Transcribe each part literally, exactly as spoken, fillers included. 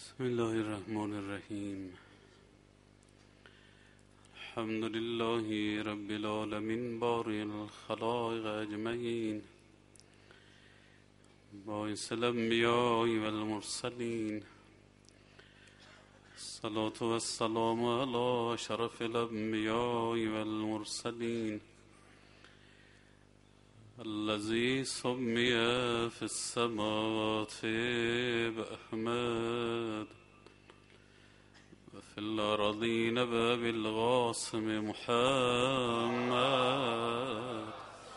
بسم الله الرحمن الرحیم. الحمد لله رب العالمین باری الخلائق اجمعین، باعث الانبیاء والمرسلین. الصلاة والسلام علی شرف الانبیاء والمرسلین، الذي سمي في السماوات بأحمد وفي الأرضين بالقاسم محمد.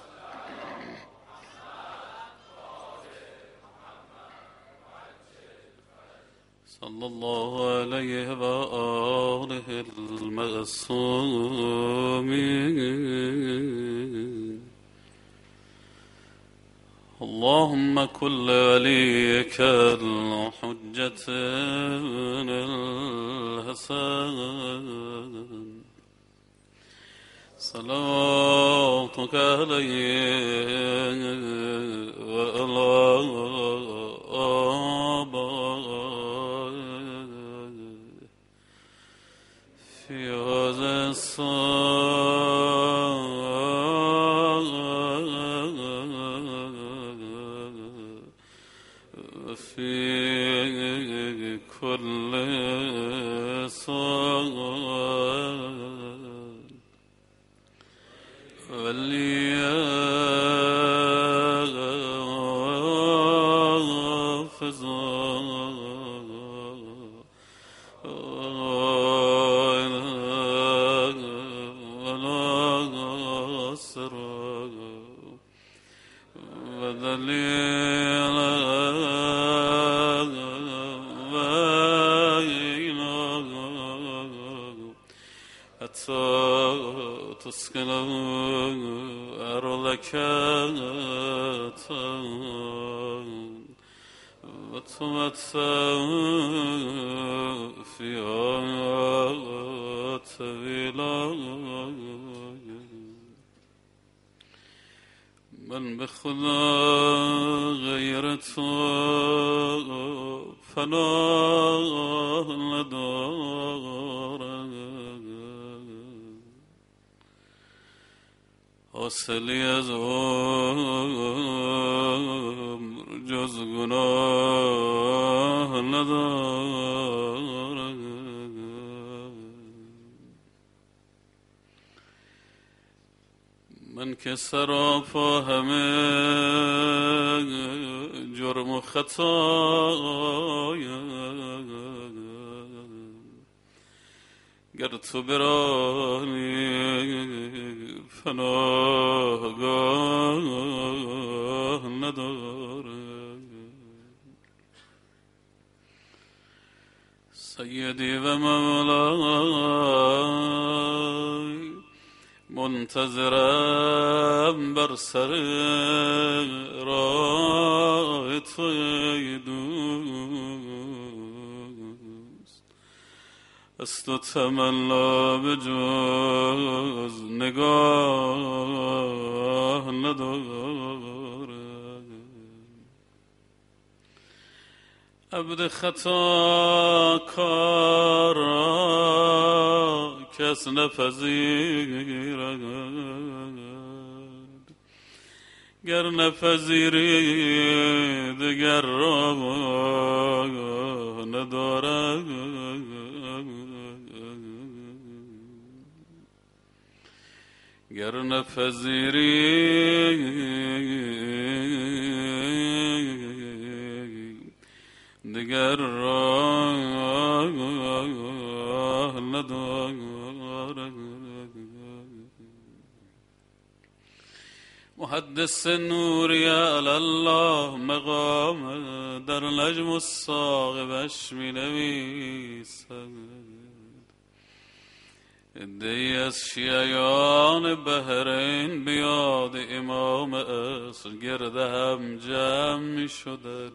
صلى الله عليه وآله المعصومين. اللهم كل وليك الحجة الحسن صلاتك عليه وعلى آبائه في هذا الصلاة في كل صلاة وليحفظ ولا سر وذليل تسكن أرضك وتمتع فيها طويلا. من بخدا غير تو پناه ندارد، حاصلی از عمر جز گناه ندارد. من که سراپا همه جرم و خطایم، گر تو برانی پناهگاه ندارد. سیدی و مولای منتظرم بر سر راه توی دوست، از تو تمنا به جز نگاه ندارد. عبد خطا کارا کس نپذیرد، گر نپذیری دگر راه ندارد. گر نپذیری دگر راه ندارد. محدث نوری علی الله مقام در نجم الثاقبش می نویسد. ادعی از شیعیان بحرین بیاد امام عصر گرد هم جمع می شدن،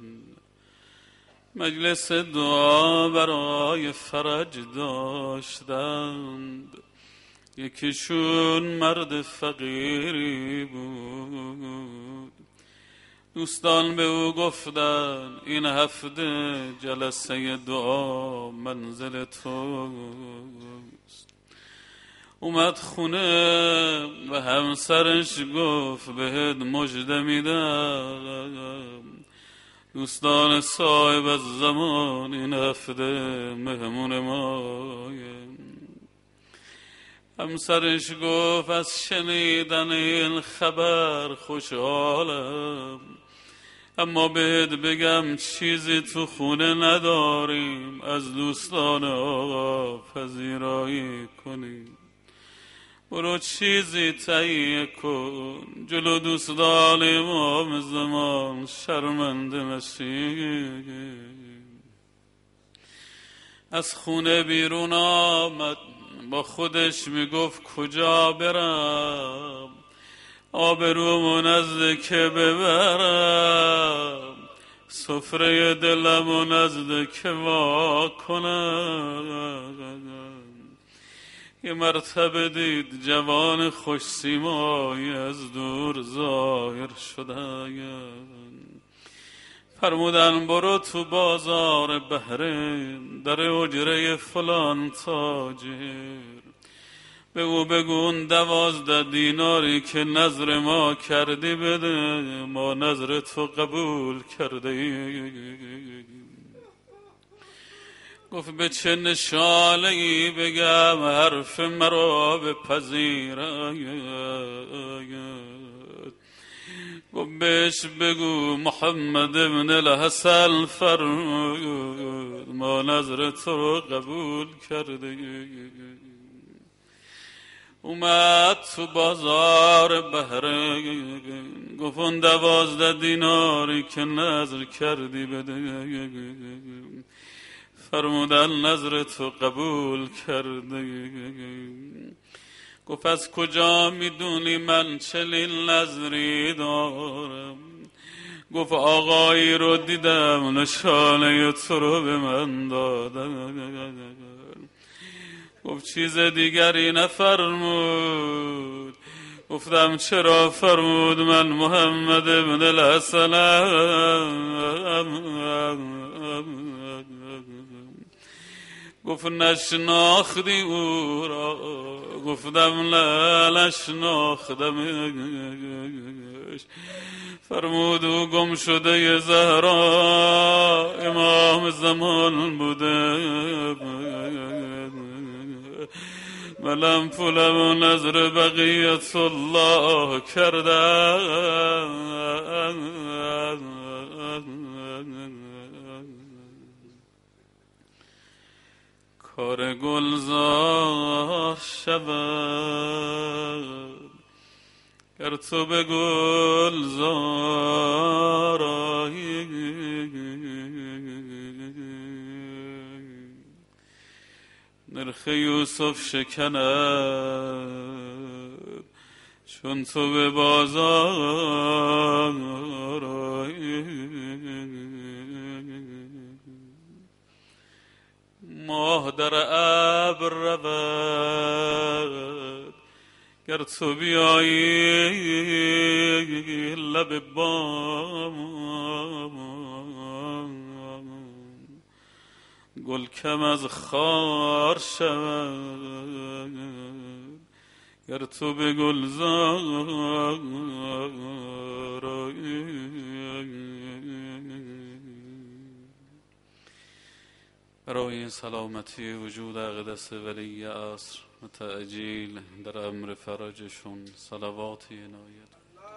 مجلس دعا برای فرج داشتند. یکیشون مرد فقیری بود، دوستان به او گفتن این هفته جلسه دعا منزل توست. اومد خونه و همسرش گفت بهت مژده میدم، دوستان صاحب از زمان این هفته مهمون مایه. همسرش گفت از شنیدن این خبر خوشحالم، اما بهت بگم چیزی تو خونه نداریم، از دوستان آقا پذیرایی کنیم. برو چیزی تهیه کن جلو دوستان امام زمان شرمنده نشی. از خونه بیرون آمد، با خودش میگفت کجا برم، آبرومو نزد که ببرم، سفره دلمو نزد که وا کنم. یه مرتبه دید جوان خوش سیمایی از دور ظاهر شدن، فرمودن برو تو بازار بحرین در اجره فلان تاجر، به او بگون دوازده دیناری که نظر ما کردی بده، ما نظر تو قبول کرده. گفت به چه نشانه ای بگم حرف مرا بپذیرد؟ گفت بهش بگو محمد ابن الحسن فرمود ما نظر تو قبول کرده. اومد تو بازار بحرین، گفت اون دوازده دیناری که نظر کردی بده، فرمودن نظر تو قبول کرده. گفت از کجا میدونی من چنین نظری دارم؟ گفت آقایی رو دیدم نشانه تو رو به من دادن. گفت چیز دیگری نفرمود؟ گفتم چرا؟ فرمود من محمد ابن الحسنم. گفت نشناختی او را؟ گفتم نه نشناختمش. فرمود او گم شده ی زهرا امام زمان بوده، منم پولم و نظر بقیت الله کردم. کار گلزار شود گر تو به گلزار آیی، نرخ یوسف شکند چون تو به بازار آیی. ماه در ابر رود گر تو بیایی لب بام، گل کم از خار شود گر تو به گلزار آیی. برای این سلامتی وجود اقدس ولی عصر متعجیل در امر فرجشون صلواتی عنایت.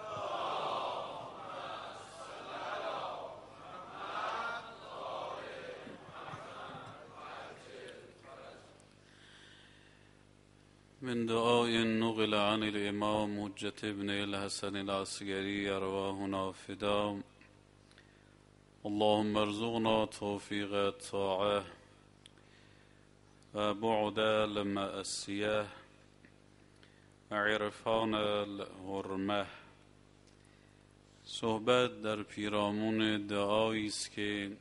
من دعاء نقل عن الامام حجة ابن الحسن العسكري ارواحنا فدا. اللهم ارزقنا توفیق الطاعه و بعد المعصیه و عرفان الحرمه. صحبت در پیرامون دعایی است که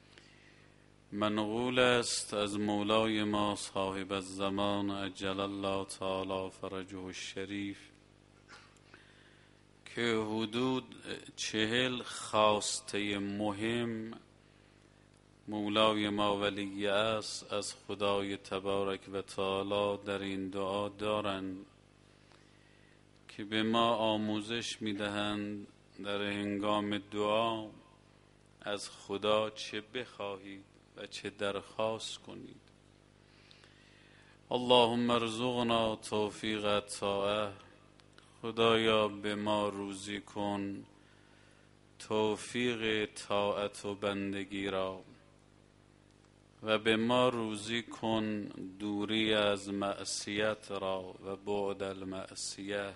منقول است از مولای ما صاحب الزمان عجل الله تعالی فرجه الشریف که حدود چهل خواسته مهم مولای ما ولی است از خدای تبارک و تعالی در این دعا دارند که به ما آموزش میدهند در هنگام دعا از خدا چه بخواهید و چه درخواست کنید. اللهم ارزقنا توفیق طاعه، خدایا به ما روزی کن توفیق طاعت و بندگی را و به ما روزی کن دوری از معصیت را و بعد المعصیه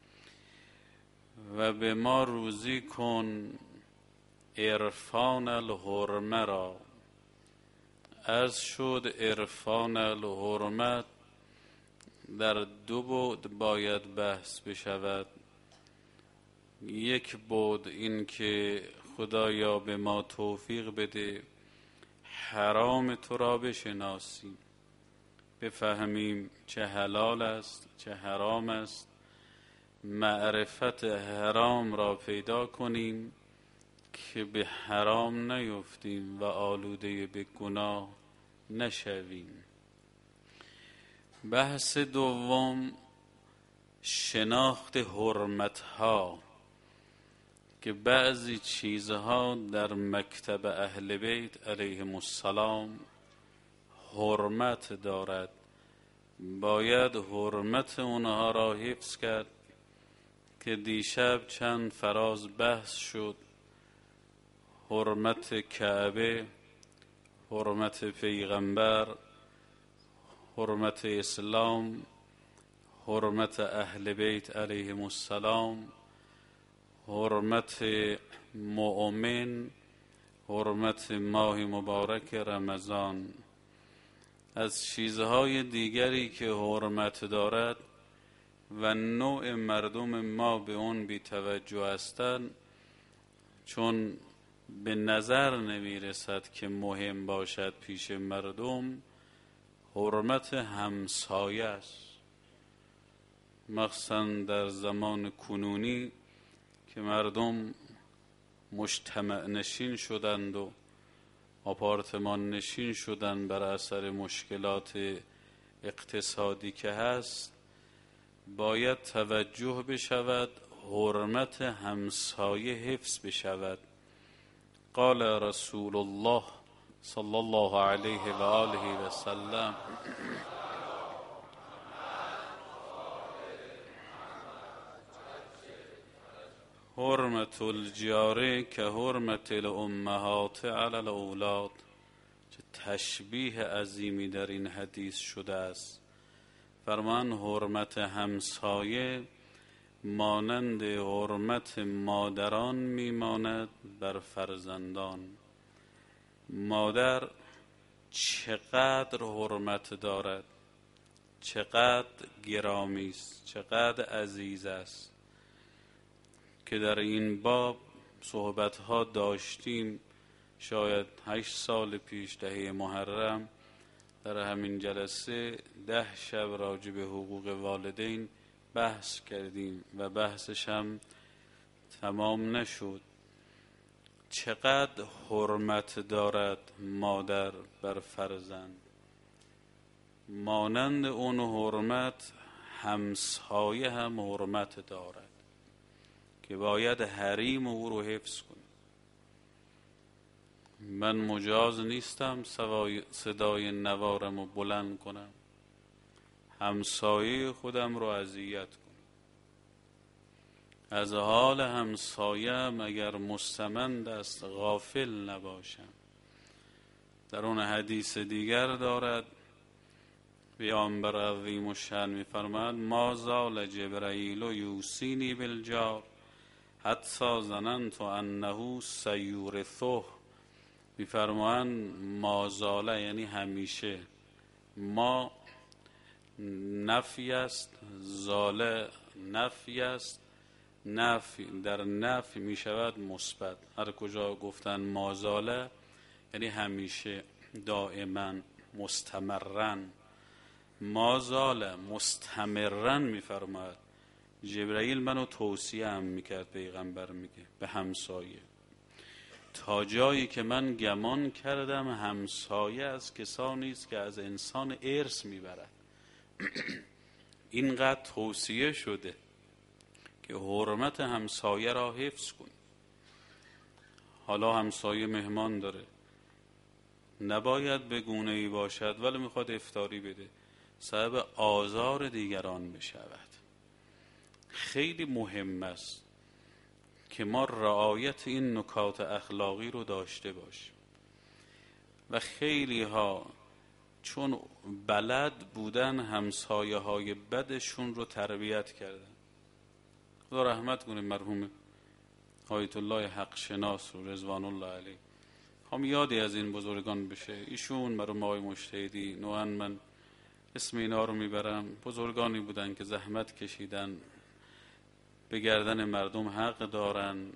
و به ما روزی کن عرفان الحرمه را. از شد عرفان الحرمت در دو بعد باید بحث بشود. یک بعد این که خدایا به ما توفیق بده حرام تو را بشناسیم، بفهمیم چه حلال است چه حرام است، معرفت حرام را پیدا کنیم که به حرام نیفتیم و آلوده به گناه نشویم. بحث دوم شناخت حرمتها، که بعضی چیزها در مکتب اهل بیت علیهم السلام حرمت دارد، باید حرمت اونها را حفظ کرد که دیشب چند فراز بحث شد. حرمت کعبه، حرمت پیغمبر، حرمت اسلام، حرمت اهل بیت علیهم السلام، حرمت مؤمن، حرمت ماه مبارک رمضان. از چیزهای دیگری که حرمت دارد و نوع مردم ما به اون بی توجه هستند، چون به نظر نمی رسد که مهم باشد پیش مردم، حرمت همسایه است. مخصوصا در زمان کنونی که مردم مجتمع نشین شدند و آپارتمان نشین شدند بر اثر مشکلات اقتصادی که هست، باید توجه بشود حرمت همسایه حفظ بشود. قال رسول الله صلی الله علیه و آله و سلم حرمت الجار که حرمت الامهات علی الاولاد. چه تشبیه عظیمی در این حدیث شده است. فرمان حرمت همسایه مانند حرمت مادران میماند بر فرزندان. مادر چقدر حرمت دارد، چقدر گرامی است، چقدر عزیز است، که در این باب صحبت‌ها داشتیم. شاید هشت سال پیش دهه محرم در همین جلسه ده شب راجع به حقوق والدین بحث کردیم و بحثش هم تمام نشد. چقدر حرمت دارد مادر بر فرزند، مانند اون حرمت همسایه هم حرمت دارد که باید حریم او رو حفظ کنیم. من مجاز نیستم صدای نوارم رو بلند کنم، همسایه خودم رو اذیت کنم. از حال همسایم اگر مستمند است غافل نباشم. در اون حدیث دیگر دارد پیامبر عظیم الشأن می‌فرماید ما زال جبرائیل یوصینی بالجار حتی ظننت انه سیورثه. می‌فرمایند ما زال یعنی همیشه، ما نفی است، زال نفی است، نفی در نفی می شود مثبت. هر کجا گفتن ما زال یعنی همیشه، دائما، مستمرن. ما زال مستمرن می‌فرماید جبرائیل منو توصیه هم میکرد، پیغمبر میگه به همسایه، تا جایی که من گمان کردم همسایه از کسانی است که از انسان ارث میبرد. اینقدر توصیه شده که حرمت همسایه را حفظ کن. حالا همسایه مهمان داره، نباید به گونه ای باشد ولی میخواد افطاری بده، سبب آزار دیگران بشود. خیلی مهم است که ما رعایت این نکات اخلاقی رو داشته باشیم. و خیلی ها چون بلد بودن همسایه های بدشون رو تربیت کردن. خدا رحمت کنه مرحوم آیت الله حق شناس و رضوان الله علیه. هم یادی از این بزرگان بشه. ایشون مرحوم آقای مجتهدی، نوعا من اسم اینا رو میبرم، بزرگانی بودن که زحمت کشیدن، به گردن مردم حق دارن،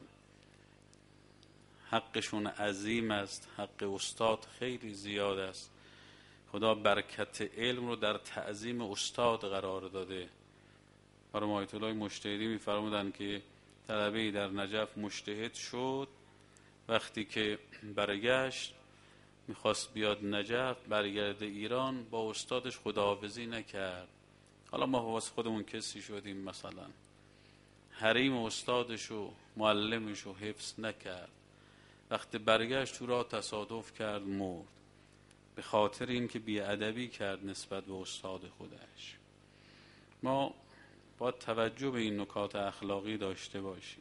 حقشون عظیم است، حق استاد خیلی زیاد است. خدا برکت علم رو در تعظیم استاد قرار داده. مرحوم آیت الله مجتهدی میفرمودن که طلبه‌ای در نجف مجتهد شد، وقتی که برگشت میخواست بیاد نجف برگرده ایران، با استادش خداحافظی نکرد. حالا ما واسه خودمون کسی شدیم، مثلا حریم استادش و معلمش رو حفظ نکرد، وقتی برگشت تو را تصادف کرد مرد، به خاطر اینکه بیادبی کرد نسبت به استاد خودش. ما باید توجه به این نکات اخلاقی داشته باشیم،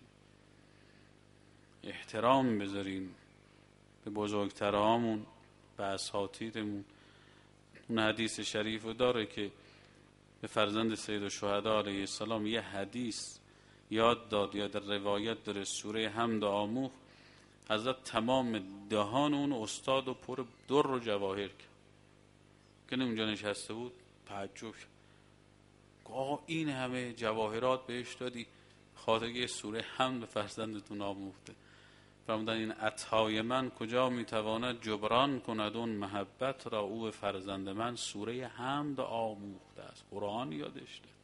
احترام بذاریم به بزرگترهامون، به اساتیدمون. اون حدیث شریف داره که به فرزند سید الشهدا علیه السلام یه حدیث یاد داد، یا در روایت داره سوره حمد آموخت، حضرت تمام دهان اون استاد و پر در و جواهر کرد که اونجا نشسته بود، تعجب شد. آقا این همه جواهرات بهش دادی خاطر یه سوره حمد به فرزندتون آموخته. فرمودن این عطای من کجا میتواند جبران کند اون محبت را او فرزند من سوره حمد آموخته است، قرآن یادش داده.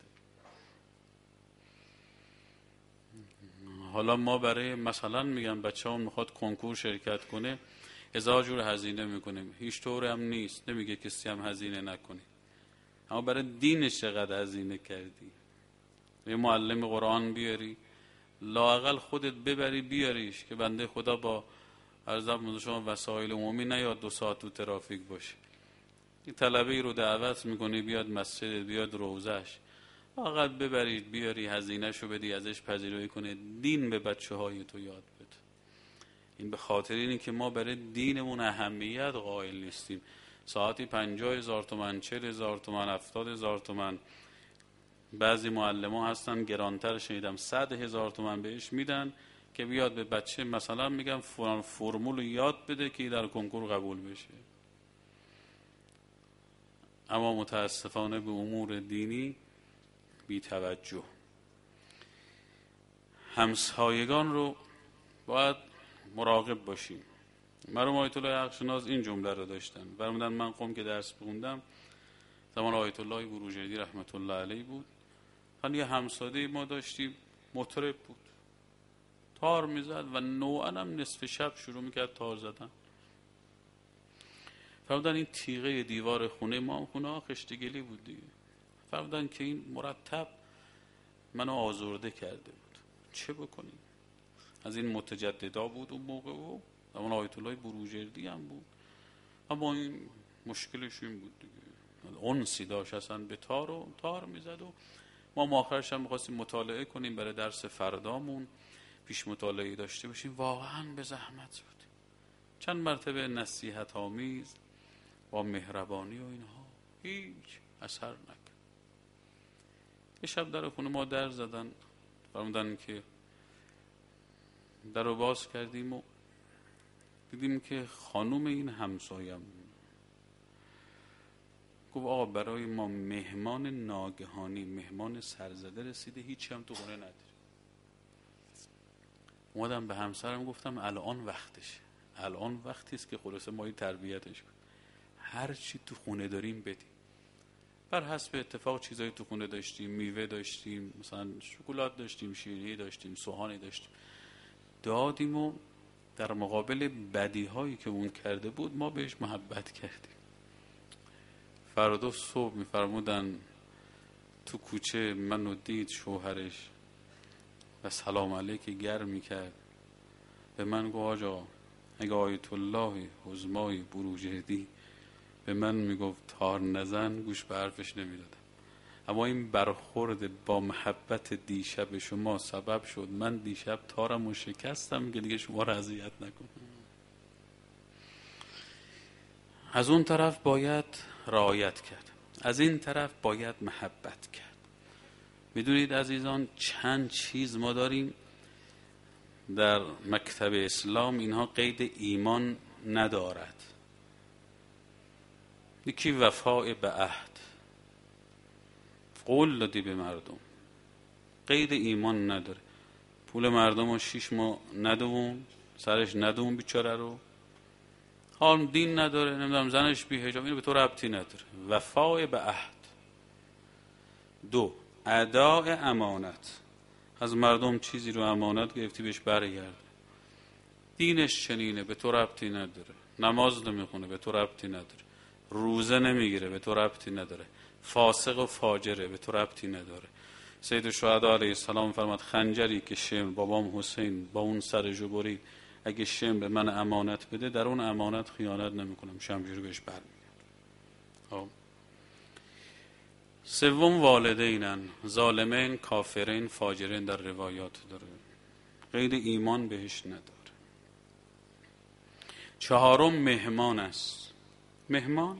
حالا ما برای مثلا میگم بچه هم میخواد کنکور شرکت کنه، هزار جور هزینه میکنیم، هیچ طور هم نیست، نمیگه کسی هم هزینه نکنی، اما برای دینش چقدر هزینه کردی. یه معلم قرآن بیاری، لااقل خودت ببری بیاریش که بنده خدا با عرضم شما وسایل عمومی نیاد دو ساعت تو ترافیک باشه. این طلبه ای رو دعوت میکنی بیاد مسجد، بیاد روزش، فقط ببرید بیاری، هزینه شو بدی، ازش پذیرایی کنه، دین به بچه های تو یاد بده. این به خاطر اینه که ما برای دینمون اهمیت قائل نیستیم. ساعتی پنجاه هزار تومن، چهل هزار تومن، هفتاد هزار تومن، بعضی معلم ها هستن گرانتر شنیدم صد هزار تومن بهش میدن که بیاد به بچه مثلا میگم فلان فرمول یاد بده که در کنکور قبول بشه. اما متاسفانه به امور دینی بی توجه. همسایگان رو باید مراقب باشیم. مرحوم آیت الله حق شناس این جمله رو داشتن، فرمودن من قم که درس بخوندم زمان آیت الله بروجردی رحمت الله علیه بود، خیلی یه همساده ما داشتیم مطرب بود، تار میزد و نوعا هم نصف شب شروع میکرد تار زدن. فرمودن این تیغه دیوار خونه ما، خونه ها خشتگلی بود دیگه، فرمودن که این مرتب منو آزرده کرده بود، چه بکنیم؟ از این متجددا بود اون موقع و زمان آیت الله بروجردی هم بود، اما این مشکلش این بود دیگه، انسی داشت اصلا به تار و تار میزد و ما ماخرش هم میخواستیم مطالعه کنیم برای درس فردامون، پیش مطالعه داشته باشیم، واقعا به زحمت بود. چند مرتبه نصیحت آمیز با مهربانی و اینها هیچ اثر نکرد. یه شب در خونه ما در زدن، فرمودن که در رو باز کردیم و دیدیم که خانوم این همسایم گفت آقا برای ما مهمان ناگهانی، مهمان سرزده رسیده، هیچی هم تو خونه نداری. اومدم به همسرم گفتم الان وقتشه، الان وقتی است که خلاصه ما تربیتش کنیم، هر چی تو خونه داریم بدیم. بر حسب اتفاق چیزایی تو خونه داشتیم، میوه داشتیم، مثلا شکلات داشتیم، شیرینی داشتیم، سوهانی داشتیم، دادیم و در مقابل بدیهایی که اون کرده بود ما بهش محبت کردیم. فردا صبح میفرمودن تو کوچه منو دید شوهرش و سلام علیک گر میکرد، به من گفت آجا اگه آیت الله حزمای بروجردی به من میگفت تار نزن گوش به حرفش نمیدادم. اما این برخورد با محبت دیشب شما سبب شد من دیشب تارم و شکستم که دیگه شما را اذیت نکنم. از اون طرف باید رعایت کرد، از این طرف باید محبت کرد. میدونید عزیزان چند چیز ما داریم در مکتب اسلام، اینها قید ایمان ندارد. یکی وفاء به عهد، قول دادی به مردم، قید ایمان نداره. پول مردم رو شیش ماه ندوم سرش ندوم بیچاره رو، حال دین نداره، نمیدونم زنش بی حجاب، اینو به تو ربطی نداره. وفاء به عهد. دو، اداء امانت، از مردم چیزی رو امانت گرفتی بهش برگرد. دینش چنینه به تو ربطی نداره، نماز نمیخونه به تو ربطی نداره، روزه نمیگیره به تو ربطی نداره، فاسق و فاجره به تو ربطی نداره. سید الشهدا علیه السلام فرمود خنجری که شمر بابام حسین با اون سر جبری اگه شمر به من امانت بده در اون امانت خیانت نمیکنم، شمشیر بهش برمیگردم. سوم والدینن، ظالمین، کافرین، فاجرین در روایات داره، قید ایمان بهش نداره. چهارم مهمان است. مهمان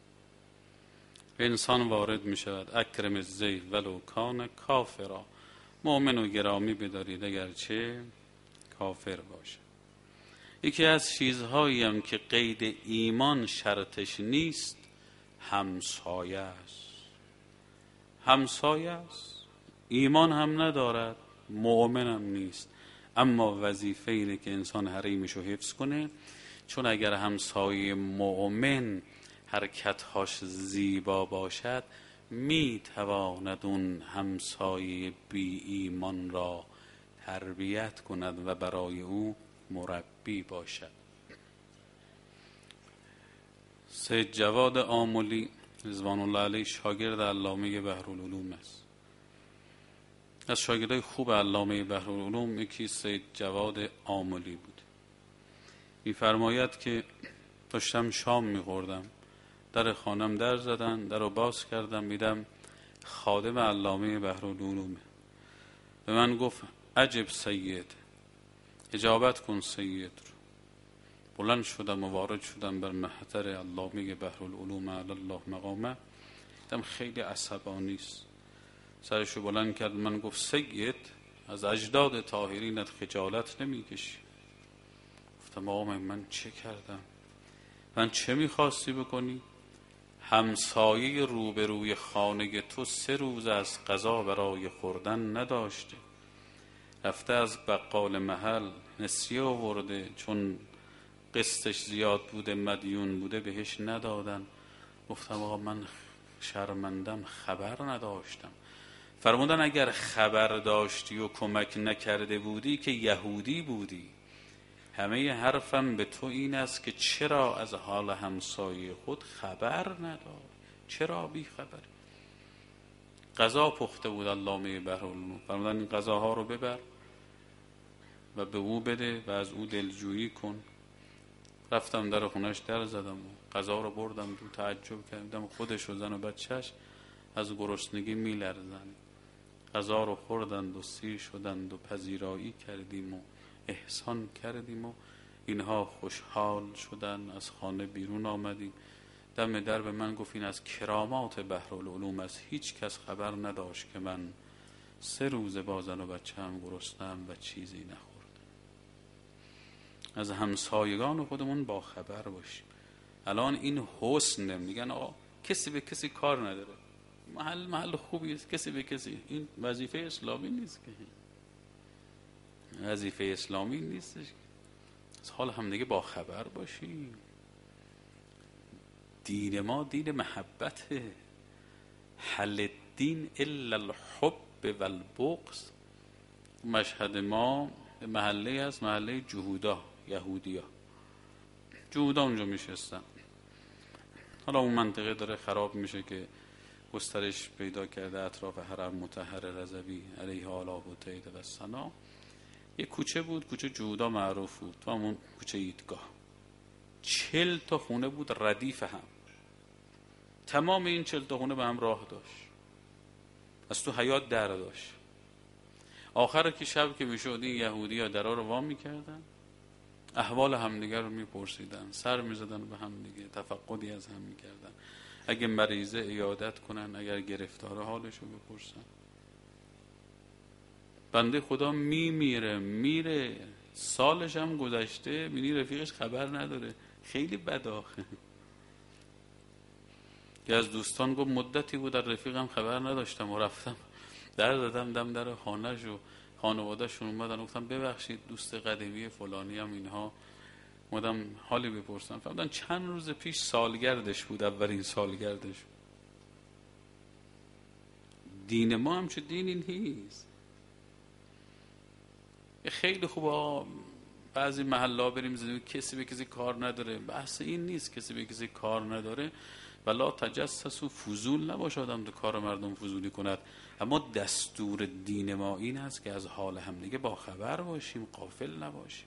انسان وارد می شود، اکرم الضیف ولو کان کافرا، مؤمن و گرامی بدارید اگرچه کافر باشه. یکی از چیزهایی هم که قید ایمان شرطش نیست همسایه است. همسایه است، ایمان هم ندارد، مؤمن هم نیست، اما وظیفه اینه که انسان حریمشو حفظ کنه، چون اگر همسایه مؤمن حرکتهاش زیبا باشد میتواند اون همسایه بی ایمان را تربیت کند و برای او مربی باشد. سید جواد آملی رضوان الله علیه شاگرد علامه بحرالعلوم است. از شاگردای خوب علامه بحرالعلوم یکی سید جواد آملی بود. می‌فرماید که داشتم شام می‌خوردم، در خانم در زدن، در رو باز کردم، میدم خادم علامه بحرالعلومه. به من گفت عجب سید، اجابت کن سید رو. بلند شدم و وارد شدم بر محضر علامه بحرالعلوم علی الله مقامه. دیدم خیلی عصبانی است، سرشو بلند کرد، من گفت سید از اجداد طاهرینت خجالت نمیکشی؟ گفتم آقا من چه کردم؟ من چه میخواستی بکنی؟ همسایه روبروی خانه تو سه روز از غذا برای خوردن نداشته، رفته از بقال محل نسیه آورده، چون قسطش زیاد بوده مدیون بوده بهش ندادن. گفتم آقا من شرمندم، خبر نداشتم. فرمودن اگر خبر داشتی و کمک نکرده بودی که یهودی بودی. همه حرفم به تو این است که چرا از حال همسایه خود خبر نداری؟ چرا بی خبری؟ غذا پخته بود علامه بحرالعلوم، فرمودن این غذاها رو ببر و به او بده و از او دلجویی کن. رفتم در خونش در زدم و غذا رو بردم تو، تعجب کردم خودش و زن و بچهش از گرسنگی میلرزند. غذا رو خوردند و سیر شدند و پذیرایی کردیم و احسان کردیم و اینها خوشحال شدن. از خانه بیرون آمدیم، دم در به من گفت این از کرامات بحرالعلوم است، هیچ کس خبر نداشت که من سه روز با زن و بچه هم گرسنم و چیزی نخوردم. از همسایگان خودمون با خبر باشیم. الان این حسن میگن آقا کسی به کسی کار نداره، محل محل خوبی است، کسی به کسی، این وظیفه اسلامی نیست که، وظیفه اسلامی نیستش. از حال هم دیگه با خبر باشیم. دین ما دین محبته، هل الدین الا الحب و البغض. مشهد ما محله است، محله جهودا، یهودیا. جهودا اونجا میشستن. حالا اون منطقه داره خراب میشه که گسترش پیدا کرده اطراف حرم مطهر رضوی علیه آلاء و تایید و ثنا. یه کوچه بود، کوچه جهودا معروف بود، تو همون کوچه ایدگاه. چل تا خونه بود ردیف هم. تمام این چل تا خونه به هم راه داشت، از تو حیاط در داشت. آخر که شب که میشد این یهودی ها درها رو وا میکردن، احوال همدیگر رو میپرسیدن، سر میزدن به همدیگه، تفقدی از هم میکردن، اگه مریضه عیادت کنن، اگر گرفتاره حالش رو بپرسن. بنده خدا میمیره میره، سالش هم گذشته، بینی رفیقش خبر نداره. خیلی بد آخه. که از دوستان گفت مدتی بود در رفیقم خبر نداشتم و رفتم در زدم دم در خانه‌ش و خانواده‌شون اومدن، گفتم ببخشید دوست قدیمی فلانی هم اینها، اومدم حالی بپرسم. فهمیدن چند روز پیش سالگردش بود، اولین سالگردش. دین ما هم چه دینی نیست. خیلی خوبه بعضی محلا بریم زدیم کسی به کسی کار نداره، بحث این نیست، کسی به کسی کار نداره ولا تجسس و فضول نباشه آدم تو کار مردم فضولی کند. اما دستور دین ما این است که از حال هم دیگه با خبر باشیم، غافل نباشیم.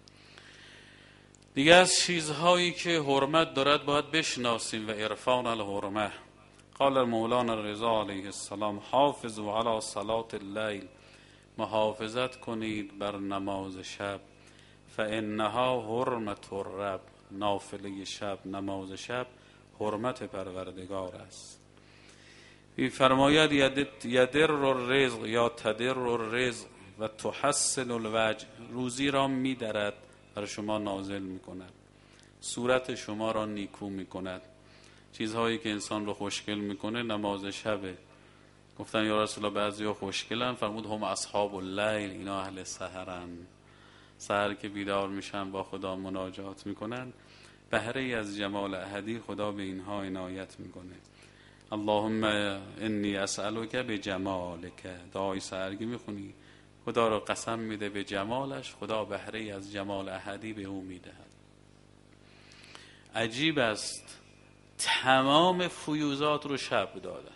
دیگه از چیزهایی که حرمت دارد باید بشناسیم و عرفان الحرمه. قال مولانا رضا علیه السلام حافظوا علی صلاة اللیل، محافظت کنید بر نماز شب، فانها حرمت الرب، نافله شب، نماز شب حرمت پروردگار است. فرماید یدر الرزق یا تدر الرزق و تحسن الوجه، روزی را می درد بر شما نازل می کند، صورت شما را نیکو می کند. چیزهایی که انسان رو خوشگل می کنه نماز شبه. گفتن یا رسول الله بعضی ها خوشگلن، فرمود هم اصحاب اللیل، اینا اهل سحرن. سحر که بیدار میشن با خدا مناجات میکنن، بهره از جمال احدی خدا به اینها عنایت میکنه. اللهم انی اسألک بجمالک، دعای سحرگی میخونی، خدا رو قسم میده به جمالش، خدا بهره از جمال احدی به او میدهد. عجیب است تمام فیوزات رو شب دادن.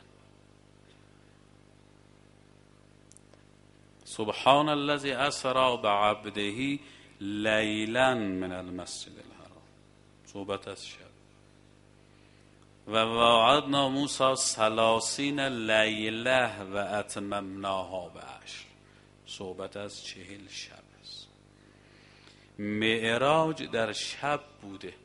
سبحان الذی اسری بعبده لیلا من المسجد الحرام، صحبت از شب. و وعدنا موسی ثلاثین لیله و اتممناها بعشر، صحبت از چهل شب است. معراج در شب بوده.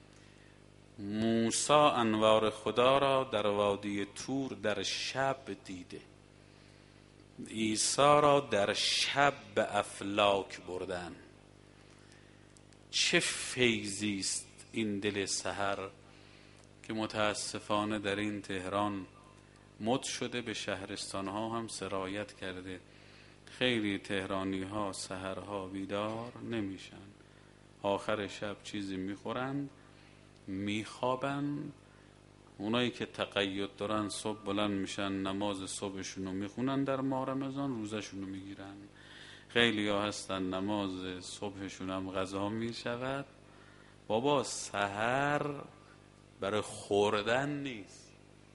موسی انوار خدا را در وادی طور در شب دیده. عیسی را در شب به افلاک بردن. چه فیضی است این دل سحر که متاسفانه در این تهران مد شده، به شهرستان ها هم سرایت کرده. خیلی تهرانی ها سحرها بیدار نمیشن، آخر شب چیزی میخورند میخوابند. اونایی که تقید دارن صبح بلند میشن نماز صبحشونو میخونن در ماه رمضان، روزشونو میگیرن. خیلی ها هستن نماز صبحشون هم غذا میشود. بابا سحر برای خوردن نیست.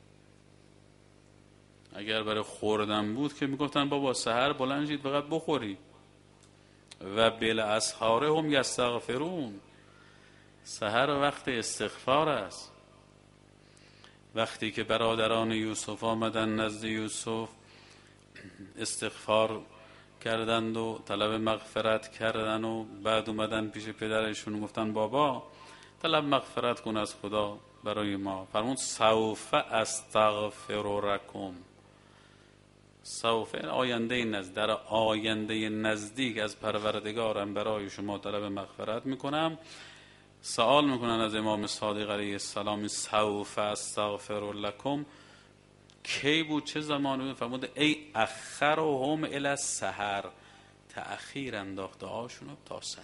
اگر برای خوردن بود که میگفتن بابا سحر بلند شید فقط بخوری. و بالاسحار هم یستغفرون، سحر وقت استغفار است. وقتی که برادران یوسف آمدن نزد یوسف استغفار کردند و طلب مغفرت کردند و بعد اومدن پیش پدرشون گفتن بابا طلب مغفرت کن از خدا برای ما. فرمود سوف استغفر لکم، سوف آینده نزد، در آینده نزدیک از پروردگارم برای شما طلب مغفرت میکنم. سوال میکنن از امام صادق علیه السلام سوف استغفر لکم، کی بود، چه زمانی بود؟ فرمود ای اخرهم الی السحر، تأخیر انداخته هاشون تا سحر،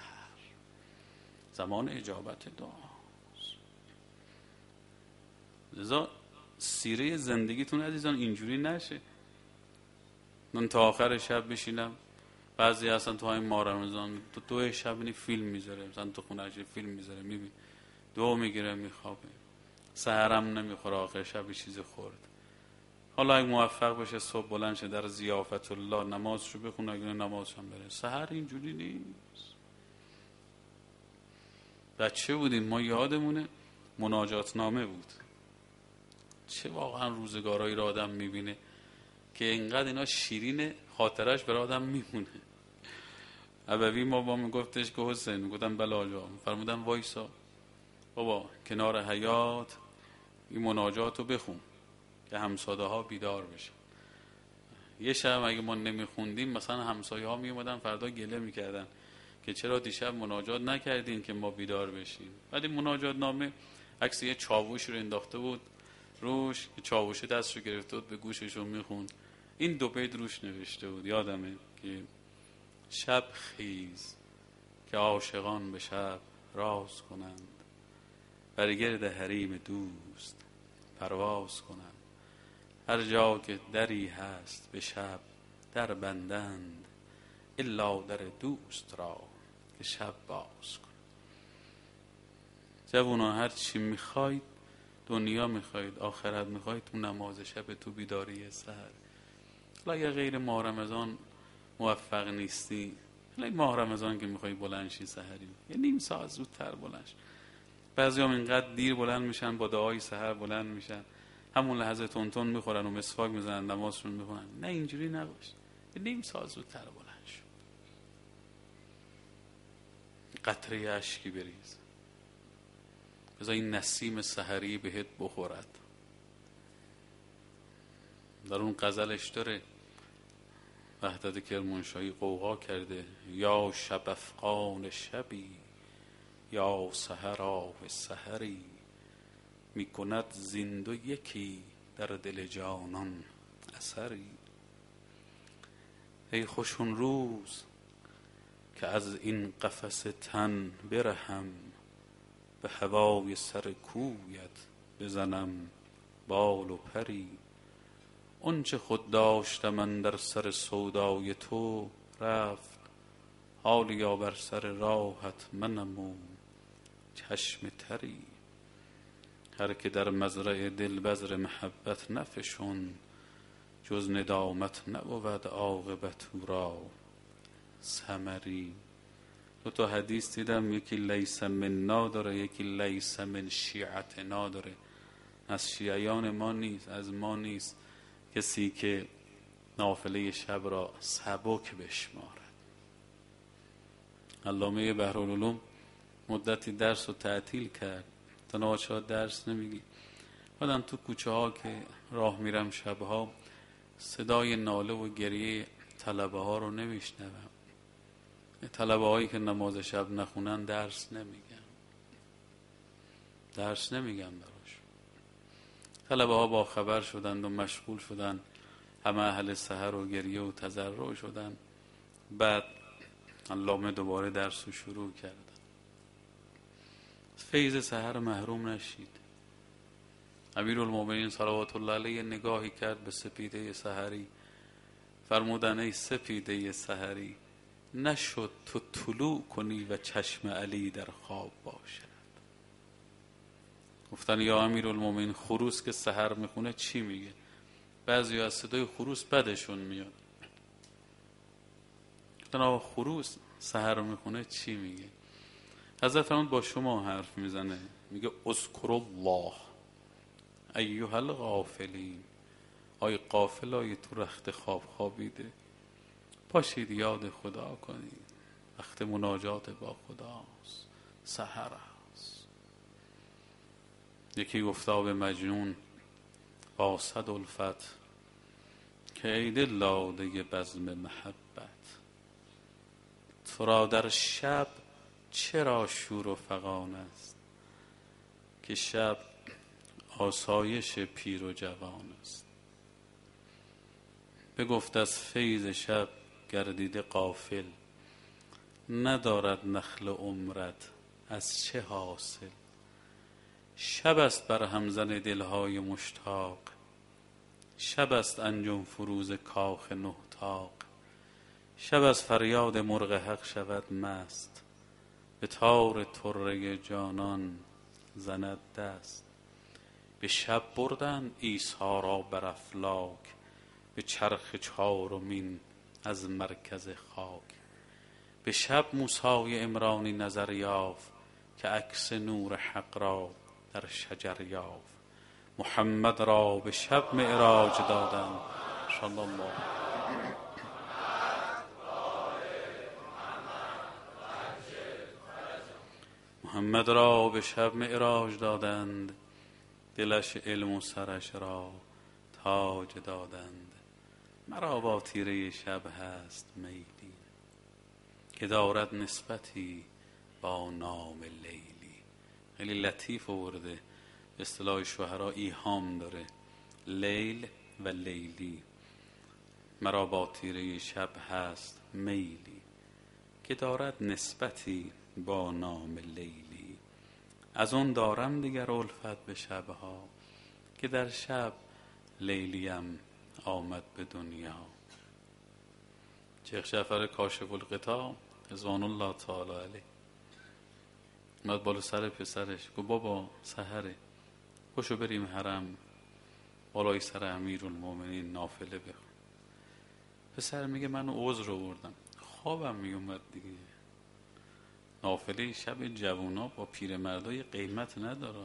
زمان اجابت دعاست. لذا سیره زندگیتون عزیزان اینجوری نشه. من تا آخر شب بشینم، بعضی هستن تو همین ماه رمضان تو دو شب اینی فیلم میذاره، مثلا تو خونه‌اش فیلم میذاره میبین، دو میگیره میخوابه، سحرم نمیخوره، آخر شب چیزی خورد. حالا اگه موفق بشه صبح بلند شه در ضیافت الله نمازشو بخونه، اگه نمازش هم بره. سحر اینجوری نیست. بچه بودیم ما یادمونه مناجات نامه بود. چه واقعا روزگارایی را آدم میبینه که اینقدر اینا شیرینه خاطرش بر آدم میمونه. ابوی ما با من گفتش که حسین، گفتم بله آقا، فرمودن وایسا بابا کنار حیاط این مناجات رو بخون که همساده ها بیدار بشن. یه شب اگه ما نمیخوندیم مثلا همسایه ها میومدن فردا گله میکردن که چرا دیشب مناجات نکردین که ما بیدار بشیم. ولی مناجات نامه عکس یه چاووش رو انداخته بود روش، که چاووشه دستشو گرفته بود به گوشش رو میخوند. این دو بیت روش نوشته بود یادمه که شب خیز که عاشقان به شب راز کنند، بر گرد حریم دوست پرواز کنند. هر جا که دری هست به شب در بندند، الا در دوست را که شب باز کنند. جوونا هر چی میخواید، دنیا میخواید، آخرت میخواید، تو نماز شب، تو بیداری سحر. حالا اگه غیر ماه رمضان موفق نیستی، حالا ماه رمضان که میخوای بلند شی سحری، یه نیم ساعت زودتر بلند شی. بعضی هم اینقدر دیر بلند میشن با دعای سحر بلند میشن، همون لحظه تون تون میخورن و مسواک میزنن نمازشون میخونن. نه اینجوری نباش، یه نیم ساعت زودتر بلند شو، قطره اشکی بریز، بذار این نسیم سحری بهت بخورد. در اون غزلش داره وحدت کرمانشاهی قوقا کرده: یا شب افغان شبی، یا سحر آه سحری، میکند زیندو یکی در دل جانان اثری. ای خوشون روز که از این قفس تن برهم، به هوای سر کویت بزنم بال و پری. اون چه خود داشتم من در سر سودای تو، رفت حالیا بر سر راحت منم و چشم تری. هر که در مزرع دل بذر محبت نفشون، جز ندامت نبود عاقبت او را ثمری. دو تا حدیث دیدم، یکی لیس منا داره، یکی لیس من شیعتنا داره. از شیعیان ما نیست، از ما نیست کسی که نافله شب را سبک بشمارد. علامه بحرالعلوم مدتی درس رو تعطیل کرد، تا ناچار درس نمیگی. بعدم تو کوچه ها که راه میرم شبها، صدای ناله و گریه طلبه ها رو نمیشنوم. طلبه هایی که نماز شب نخونن درس نمیگم، درس نمیگم براش. طلبه ها با خبر شدند و مشغول شدند، همه اهل سحر و گریه و تضرع شدند. بعد علامه دوباره درس رو شروع کردن. فیض سحر محروم نشید. امیرالمومنین صلوات الله علیه نگاهی کرد به سپیده سحری، فرمودن ای سپیده سحری، نشد تو طلوع کنی و چشم علی در خواب باشد. گفتن یا امیرالمومنین خروس که سحر میخونه چی میگه؟ بعضی از صدای خروس بدشون میاد. گفتن آقا خروس سحر میخونه چی میگه؟ حضرت فرمود با شما حرف میزنه، میگه اذکر الله ایها الغافلین. آی غافلای تو رخت خواب خوابیده، پاشید یاد خدا کنید، وقت مناجات با خداست، سحر است. یکی گفتا به مجنون با صد الفت، که ای دل لاله بزم محبت، تو را در شب چرا شور و فغان است، که شب آسایش پیر و جوان است. بگفت از فیض شب گردیده غافل، ندارد نخل عمرت از چه حاصل. شب است بر همزن دلهای مشتاق، شب است انجم فروز کاخ نه طاق. شب از فریاد مرغ حق شود مست، به تار طره جانان زند دست. به شب بردند عیسی را بر افلاک، به چرخ چارمین از مرکز خاک. به شب موسی عمرانی نظر یافت، که عکس نور حق را در شجر یافت. محمد را به شب معراج دادند صلی الله. محمد را به شب معراج دادند، دلش علم و سرش را تاج دادند. مرا با تیره شب هست میلی، که دارد نسبتی با نام لیلی. خیلی لطیف آورده، اصطلاح شعرا ایهام داره، لیل و لیلی. مرا با تیره شب هست میلی، که دارد نسبتی با نام لیلی. از اون دارم دیگر الفت به شبها، که در شب لیلیم آمد به دنیا. شیخ جعفر کاشف الغطا رضوان الله تعالی علیه اومد بالا سر پسرش، گفت بابا سحره، پاشو بریم حرم بالای سر امیرالمومنین نافله بخون. پسر میگه من عذر آوردم، خوابم میومد دیگه. نافله شب جوونا با پیرمردای قیمت نداره،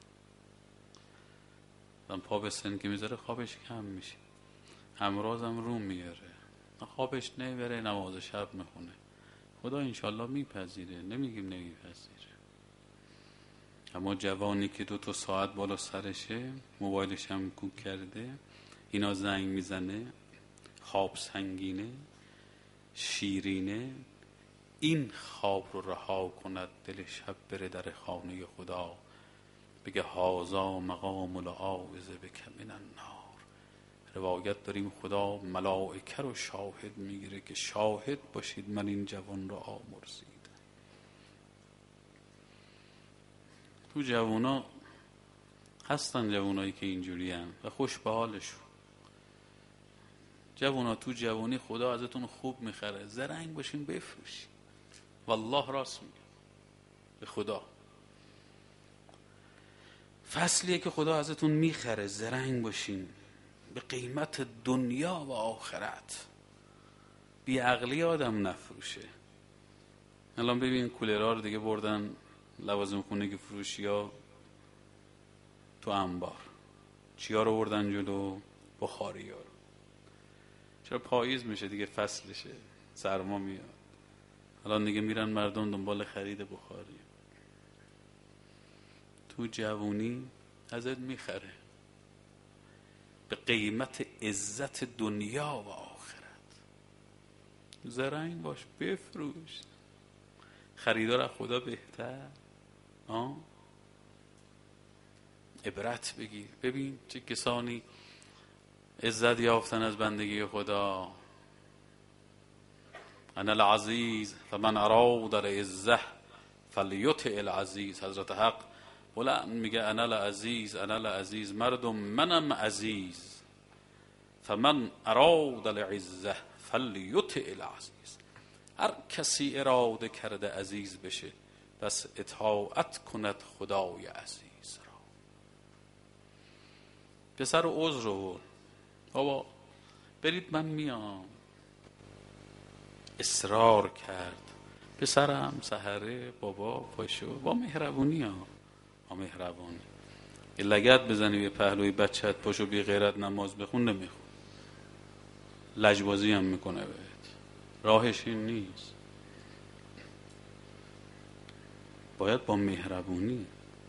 من پا به سن که میذاره خوابش کم میشه، همرازم رو میاره، خوابش نمیبره، نماز شب میخونه. خدا انشالله میپذیره، نمیگیم نمیپذیره. اما جوانی که دو تا ساعت بالا سرشه، موبایلش هم کوک کرده، اینا زنگ میزنه، خواب سنگینه شیرینه، این خواب رو رها کند، دل شب بره در خانه خدا، بگه هازا مقام العائذ بک من النار. روایت داریم خدا ملائکه رو شاهد میگیره که شاهد باشید من این جوان رو آمرزیدم. تو جوانا هستن جوانایی که اینجوری هم و خوش به حالشون. جوانا تو جوانی خدا ازتون خوب میخره، زرنگ باشین بفروشین، والله راست میگم به خدا. فصلیه که خدا ازتون میخره، زرنگ باشین به قیمت دنیا و آخرت. بی عقلی آدم نفروشه. الان ببین کولرها رو دیگه بردن لوازم خونگی فروشی ها تو انبار، چیا رو بردن جلو؟ بخاری ها رو. چرا؟ پاییز میشه دیگه، فصلشه، سرما میاد، الان دیگه میرن مردم دنبال خرید بخاری. تو جوونی ازت میخره به قیمت عزت دنیا و آخرت. زرنگ باش بفروش، خریدار از خدا بهتر. آه؟ عبرت بگیر، ببین چه کسانی عزت یافتن از بندگی خدا. انا العزیز فمن اراد العزة فلیطع العزیز. حضرت حق بلند میگه انا العزیز انا العزیز، مردم منم عزیز، فمن اراد العزة فلیطع العزیز. هر کسی اراده کرده عزیز بشه، بس اطاعت کند خدای عزیز را. پسر عذر رو بابا برید من میام، اصرار کرد. پسرم سحره بابا پاشو، با مهربونی ها، با مهربونی. یه لگد بزنی به پهلوی بچت پاشو بی غیرت نماز بخون، نمیخون، لجبازی هم میکنه بهت. راهش این نیست. باید با مهربونی،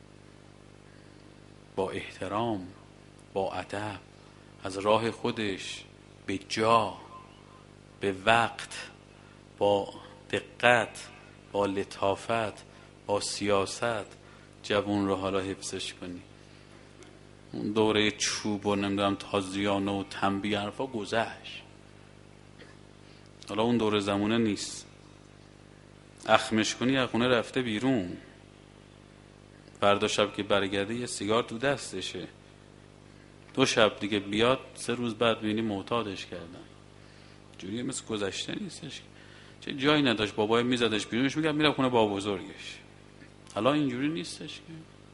با احترام، با ادب، از راه خودش به جا، به وقت، با دقت، با لطافت، با سیاست جوون رو حالا حفظش کنی. اون دوره چوب و نمیدونم تازیانه و تنبیه حرفا گذشت، حالا اون دوره زمونه نیست. اخمش کنی از خونه رفته بیرون، فردا شب که برگرده یه سیگار تو دستشه، دو شب دیگه بیاد سه روز بعد ببینی معتادش کردن. جوری مثل گذشته نیستش، چه جایی نداشت بابای میزدش بیرونش میگم میرم خونه بابا بزرگش. حالا اینجوری نیستش که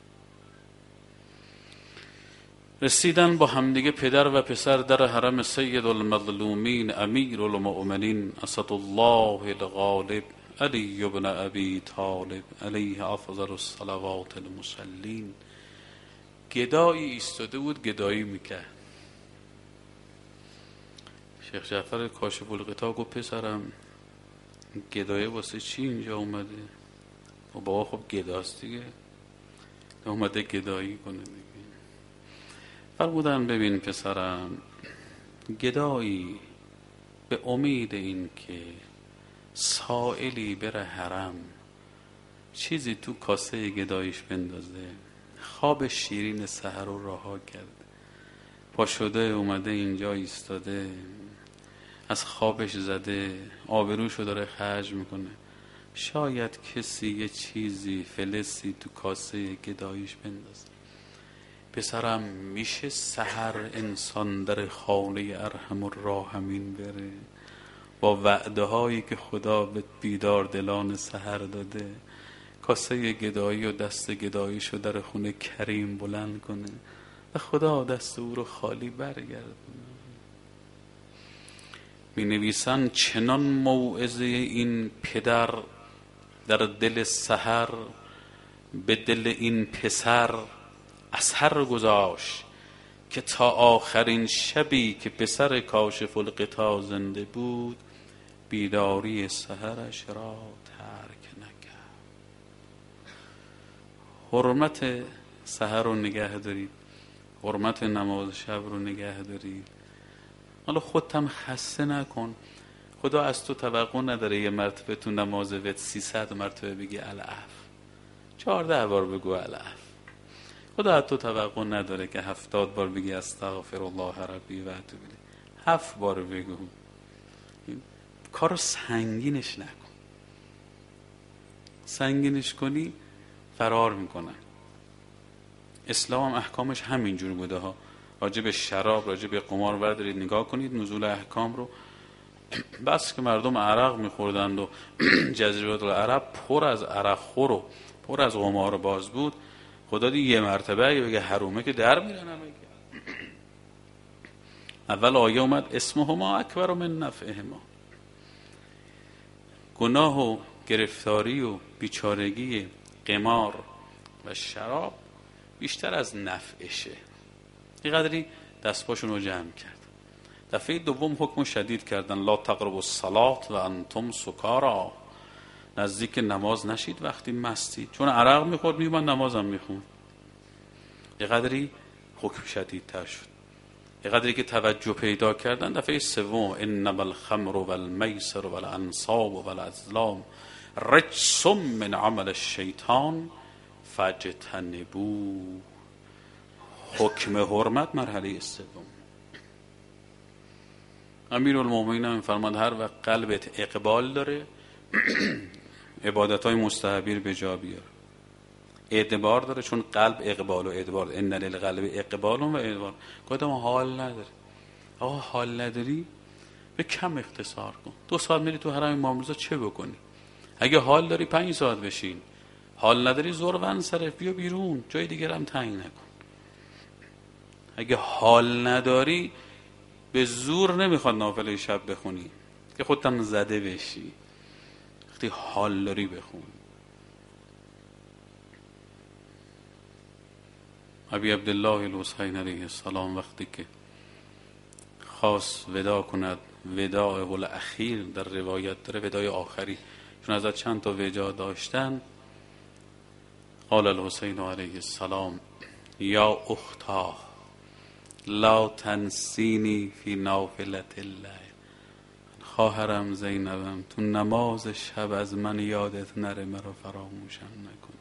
رسیدن با همدیگه پدر و پسر در حرم سید المظلومین امیر المؤمنین اسد الله الغالب علی ابن ابی طالب علیه افضل الصلوات المسلین. گدایی ایستاده بود گدایی میکرد. شیخ جعفر کاشف الغطا گفت پسرم گدایه واسه چی اینجا اومده؟ و بابا خب گداست دیگه، اومده گدایی کنه دیگه. فرمودن ببین پسرم، گدایی به امید این که سائلی بره حرم چیزی تو کاسه گداییش بندازه، خواب شیرین سحر رو رها کرده، پا شده اومده اینجا ایستاده، از خوابش زده، آبروشو داره خرج میکنه، شاید کسی یه چیزی فلسی تو کاسه گداییش بندازه. پسرم میشه سحر انسان در خانه ارحم الراحمین بره با وعده هایی که خدا به بیدار دلان سحر داده، کاسه گدایی و دست گداییشو در خونه کریم بلند کنه و خدا دست او رو خالی برگردونه. می نویسن چنان موعظه این پدر در دل سحر به دل این پسر اثر گذاشت که تا آخرین شبی که پسر کاشف الغطا زنده بود بیداری سحرش را ترک نکرد. حرمت سحر رو نگه دارید، حرمت نماز شب رو نگه دارید. حالا خودت هم خسته نکن، خدا از تو توقع نداره یه مرتبه تو نماز وتر سیصد مرتبه بگی العفو، چهارده بار بگو العفو. خدا از تو توقع نداره که هفتاد بار بگی استغفر الله ربی و اتوب الیه، هفت بار بگو. کارو سنگینش نکن، سنگینش کنی فرار میکنن. اسلام هم احکامش همینجور بوده ها. راجع به شراب، راجع به قمار بردارید نگاه کنید نزول احکام رو. بس که مردم عرق میخوردند و جزیره العرب پر از عرق خور و پر از قمار باز بود، خدا دی یه مرتبه اگه بگه حرومه که در میرن همه. اول آیه اومد اسمهما اکبر من نفعهما، گناه و گرفتاری و بیچارگی قمار و شراب بیشتر از نفعشه. این قدری دستپاشون رو جمع کرد. دفعه دوم حکم شدید کردن لا تقربوا الصلاة و انتم سکارا، نزدیک نماز نشید وقتی مستی. چون عرق میخورد میومد نمازم میخوند. یه قدری حکم شدید تر شد، یه قدری که توجه پیدا کردن. دفعه سوم انما الخمر والمیسر والانصاب والازلام رجس من عمل الشیطان فاجتنبوه. حکم حرمت مرحله سوم. امیرالمومنین هم فرماد هر وقت قلبت اقبال داره عبادت‌های مستحبی رو به جا بیار. اعتبار داره چون قلب اقبال و اعتبار، ان للقلب اقبال و اعتبار. گفتم حال نداره. آقا حال نداری به کم اختصار کن. دو ساعت میری تو حرم امام رضا چه بکنی؟ اگه حال داری پنج ساعت بشین، حال نداری زور ون صرف بیا بیرون، جای دیگر هم تنگ نکن. اگه حال نداری به زور نمیخواد نافله شب بخونی که خودت هم زده بشی. وقتی حال داری بخون. ابی عبدالله الحسین علیه السلام وقتی که خواست ودا کند، وداع الاخیر در روایت داره، ودای آخری، چون ازت چند تا وجا داشتن، قال الحسین علیه السلام یا اختا لا تنسینی فی نافلت الله. خواهرم زینبم تو نماز شب از من یادت نره، مرا فراموشم نکن.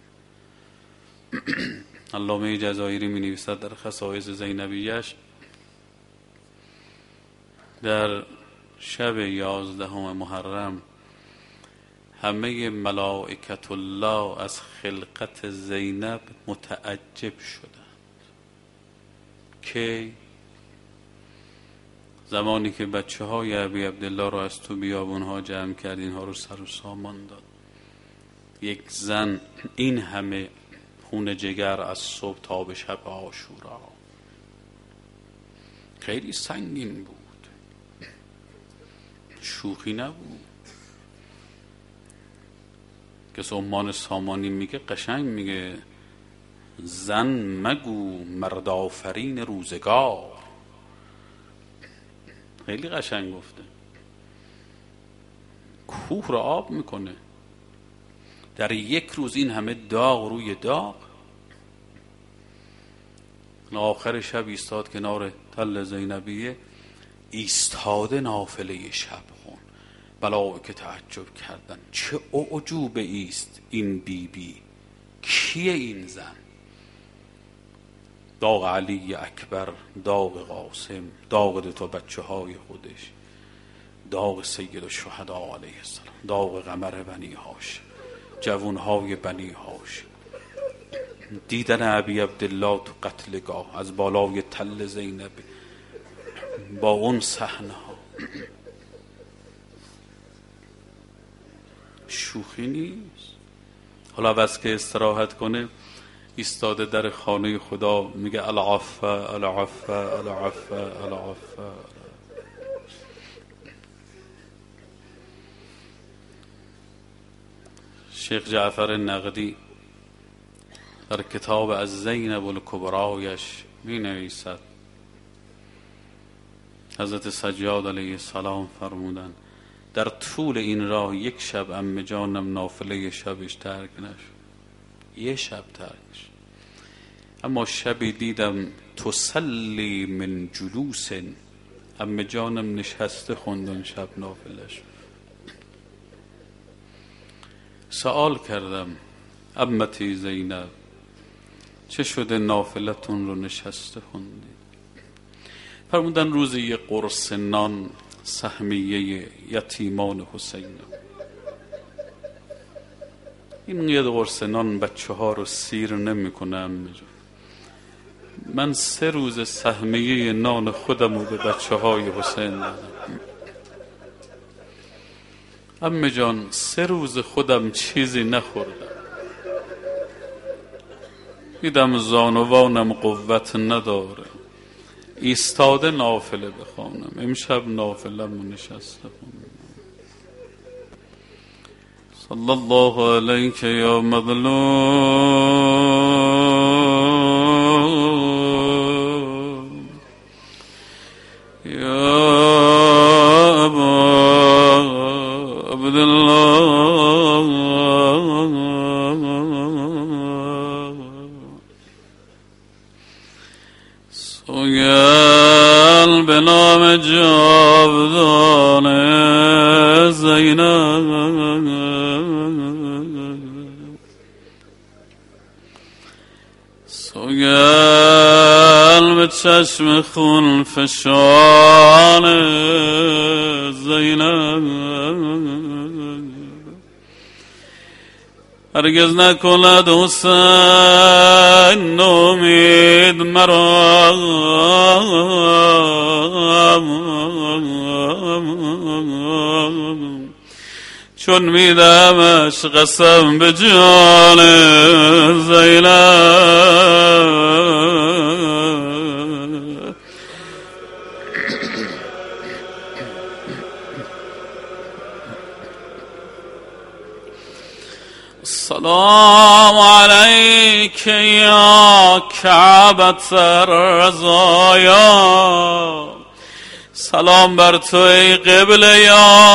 علامه جزایری می نویسد در خصایص زینبیش در شب یازدهم محرم همه ملائکت الله از خلقت زینب متعجب شدند. که زمانی که بچه های ابی عبدالله رو از تو بیابونها جمع کرد، اینها رو سر و سامان داد، یک زن این همه خون جگر از صبح تا به شب عاشورا، خیلی سنگین بود، شوخی نبود. که سمان سامانی میگه، قشنگ میگه زن مگو مرد آفرین روزگار. خیلی قشنگ گفته. کوه رو آب میکنه در یک روز، این همه داغ روی داغ. آخر شب ایستاد کنار تل زینبیه، ایستاده نافله شب خون. بلاو که تعجب کردن، چه اعجوبه ایست این بی بی، کیه این زن؟ داغ علی اکبر، داغ قاسم، داغ دو تا بچه های خودش، داغ سید الشهدا علیه السلام، داغ قمر بنی هاشم، جوانهای بنی هاشم. دیدن ابی عبدالله تو قتلگاه از بالای تل زینب با اون صحنه ها شوخی نیست. حالا بس که استراحت کنه، ایستاده در خانه خدا میگه العفو العفو العفو العفو. شیخ جعفر نقدی در کتاب از زینب الکبرایش می نویسد، حضرت سجاد علیه السلام فرمودن در طول این راه یک شب عمه جانم نافله شبش ترک نشد، یه شب ترک شد. اما شبی دیدم تسلی من جلوس، عمه جانم نشسته خوندن شب نافله شد. سوال کردم عمتی زینب چه شده نافلتون رو نشسته خوندید؟ فرمودن روزی یه قرص نان سهمیه یتیمان حسین، این یه قرص نان بچه ها رو سیر نمی کنم، من سه روز سهمیه نان خودم رو به بچه های حسین دادم. عمه جان سه روز خودم چیزی نخوردم، دیدم زانوانم قوت نداره، ایستاده نافله بخوانم. امشب نافله‌مو نشسته خوندم. صلی الله علیک یا مظلوم یا ابا عبدالله، سوگل به نام جاودان زینب، سوگل به چشم خون فشان زینب، هرگز نکند حسین نومید مرا، چون میدمش قسم به جان زینب. سلام علیک یا کعبة الرزایا، سلام بر تو ای قبله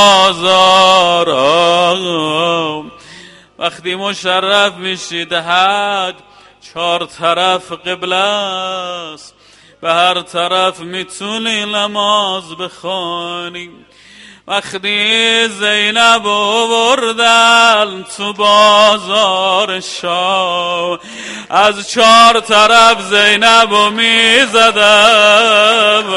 آزارا. وقتی مشرف میشید حج چهار طرف قبله است، به هر طرف میتونی نماز بخوانی. وقتی زینب آوردن تو بازار شام، از چهار طرف زینب رو میزدم،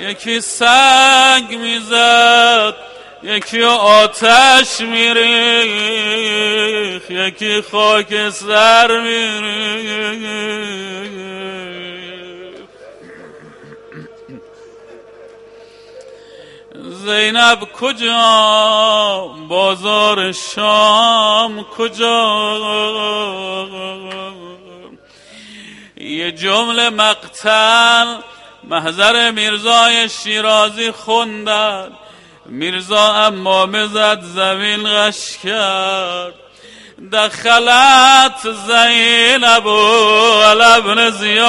یکی سنگ میزد، یکی آتش میریخت، یکی خاک سر میریخت. زینب کجا؟ بازار شام کجا؟ یه جمله مقتل محضر میرزای شیرازی خوندن. میرزا امامه زد زمین غش کرد. دخلت زینب ابن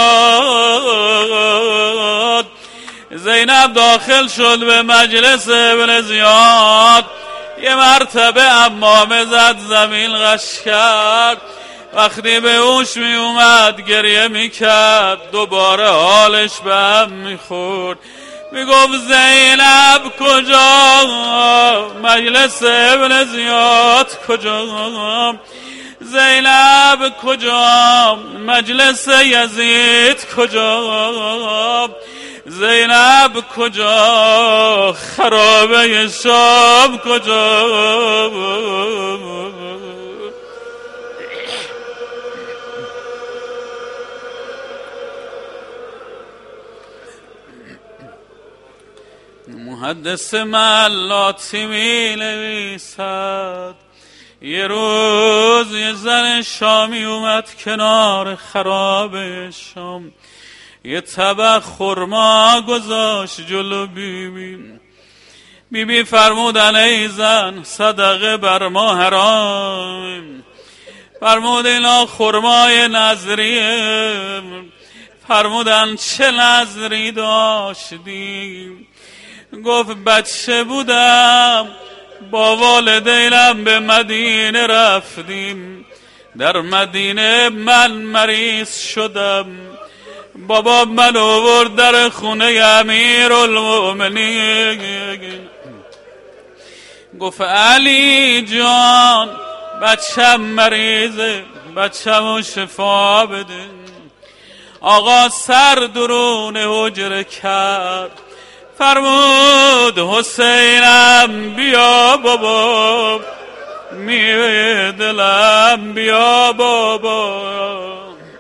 زیاد. زینب داخل شد به مجلس ابن زیاد. یه مرتبه امامه زد زمین غش کرد. وقتی به هوش می اومد گریه می کرد. دوباره حالش به هم می خورد. می گفت زینب کجا؟ مجلس ابن زیاد کجا؟ زینب کجا؟ مجلس یزید کجا؟ زینب کجا؟ خرابه شام کجا؟ محدث ملاتی می نویسد یه روز یه زن شامی اومد کنار خراب شام. یه طبق خرما گذاشت جلو بیبی. بیبی فرمودن ای زن صدقه بر ما حرام. فرمود اینا خرمای نظریه. فرمودن چه نظری داشتیم؟ گفت بچه بودم با والدینم به مدینه رفتیم. در مدینه من مریض شدم. بابا من آورد در خونه امیرالمؤمنین. گفت علی جان بچم مریضه، بچمو شفا بده. آقا سر درون حجره کرد. فرمود حسینم بیا بابا، میوه دلم بیا بابا.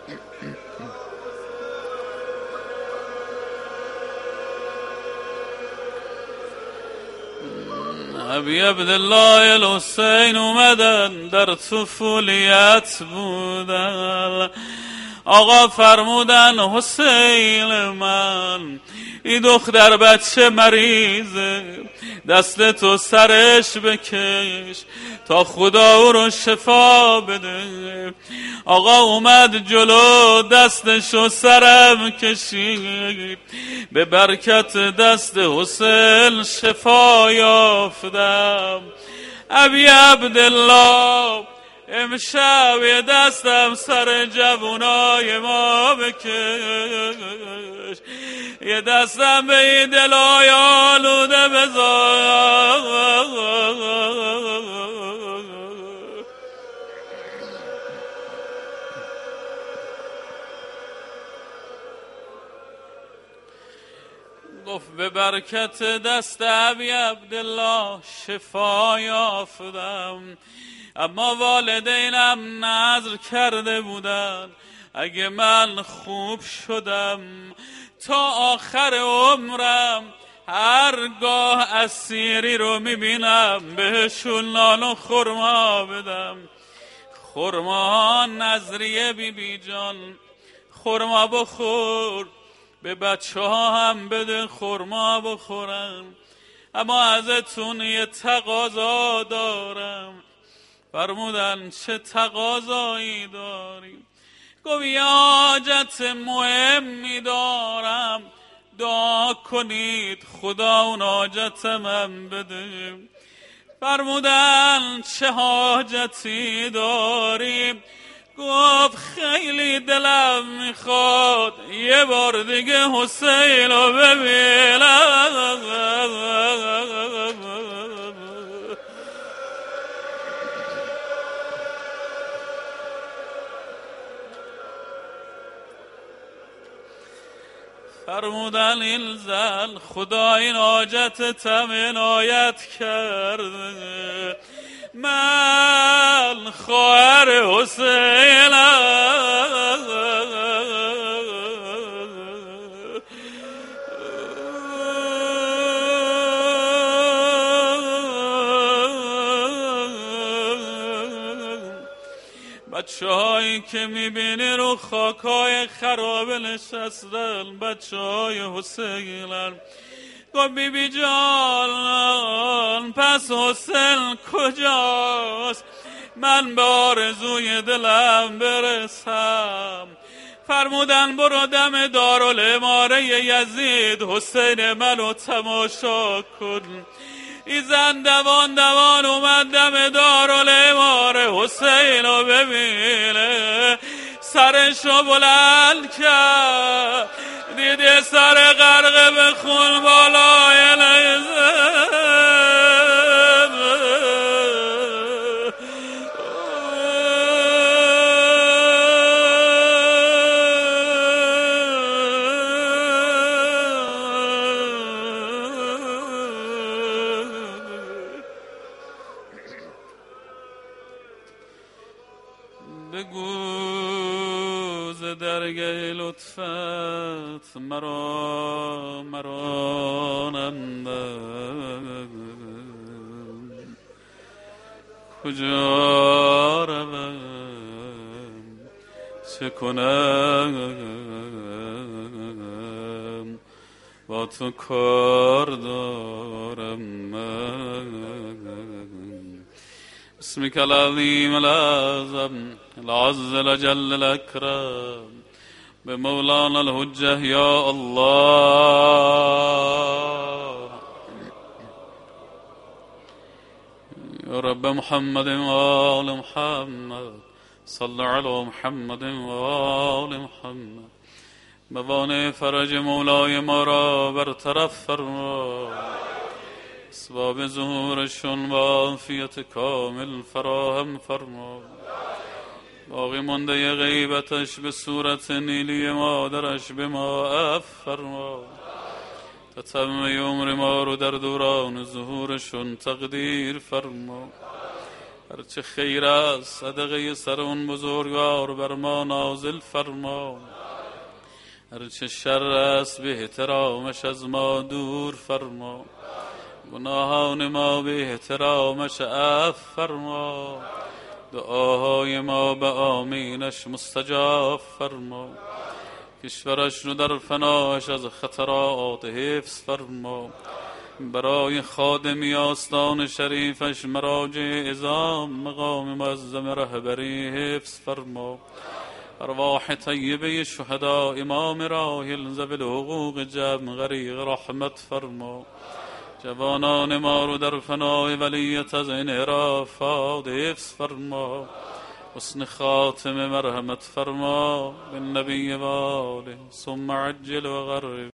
ابی عبدالله الحسین اومدن در طفولیت بودن. آقا فرمودن حسین من این دختر بچه مریضه، دست تو سرش بکش تا خدا او رو شفا بده. آقا اومد جلو دستشو سرم کشید. به برکت دست حسین شفا یافتم. ابی عبدالله امشب یه دستم سر جوونای ما بکش، یه دستم به این دلای آلوده بذار. گفت به برکت دست ابی عبدالله شفا یافتم. اما والدینم نذر کرده بودن اگه من خوب شدم تا آخر عمرم هرگاه اسیری رو میبینم بهشون نان و خرما بدم. خرما نظریه بی بی جان، خرما بخور، به بچه ها هم بده خرما بخورن. اما ازتون یه تقاضا دارم. فرمودن چه تقاضایی داریم؟ گفت یه حاجت مهمی دارم، دعا کنید خدا اون حاجت من بده. فرمودن چه حاجتی داریم؟ گفت خیلی دلم میخواد یه بار دیگه حسین رو ببینم. فرمودن این زن خدا این حاجت تم عنایت کرده، من خواهر حسینم. بچه هایی که میبینی رو خاکای خرابه نشستن بچه های حسینن. گفت بی بی جان پس حسین کجاست؟ من به آرزوی دلم برسم. فرمودن برو دم دارالاماره یزید حسین منو تماشا کن. ای زن دوان دوان اومد دم دارالاماره حسین رو ببینه، سرشو بلند کرد دیده سر غرق به خون بالای نیزه. بگو ز درگه لطفت مرا مرانندم، کجا روم چه کنم با تو کار دارم من. اسمك العظيم الأعظم العز الأجل الأكرم بمولانا الحجة يا الله. يا رب محمد وآل محمد صل على محمد وآل محمد. موانع فرج مولای ما را برطرف فرما، اسباب ظهورشون و عافیت کامل فراهم فرما. باقی مانده غیبتش به صورت نیلی مادرش به ما عفو فرما. تتم عمر ما رو در دوران ظهورشون تقدیر فرما. هرچه خیر است صدقه سر اون بزرگوار بر ما نازل فرما، هرچه شر است به احترامش از ما دور فرما. گناهان ما به احترامش عفو فرما، دعاهای ما به آمینش مستجاب فرما. کشورش رو در فناش از خطرات حفظ فرما. برای خادمی آستان شریفش مراجع عظام مقام معظم رهبری حفظ فرما. ارواح طیبه شهدا امام راحل ذوی الحقوق جمع غریق رحمت فرما. جوانان ما رو در فنای ولیت از این انحرافات حفظ فرما. حسن خاتم مرحمت فرما بالنبی و آله ثم عجل و غرب.